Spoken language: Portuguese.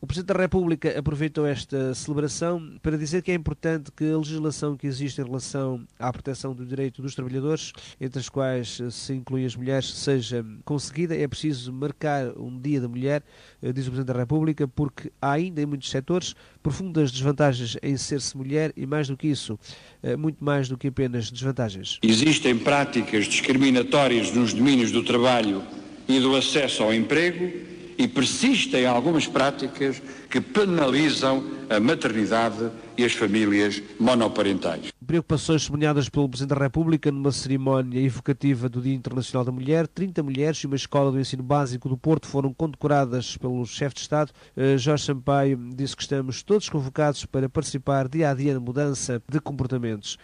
O Presidente da República aproveitou esta celebração para dizer que é importante que a legislação que existe em relação à proteção do direito dos trabalhadores, entre as quais se incluem as mulheres, seja conseguida. É preciso marcar um Dia da Mulher, diz o Presidente da República, porque há ainda em muitos setores profundas desvantagens em ser-se mulher e, mais do que isso, muito mais do que apenas desvantagens. Existem práticas discriminatórias nos domínios do trabalho e do acesso ao emprego e persistem algumas práticas que penalizam a maternidade e as famílias monoparentais. Preocupações sublinhadas pelo Presidente da República numa cerimónia evocativa do Dia Internacional da Mulher. 30 mulheres e uma escola do ensino básico do Porto foram condecoradas pelo chefe de Estado. Jorge Sampaio disse que estamos todos convocados para participar dia a dia na mudança de comportamentos.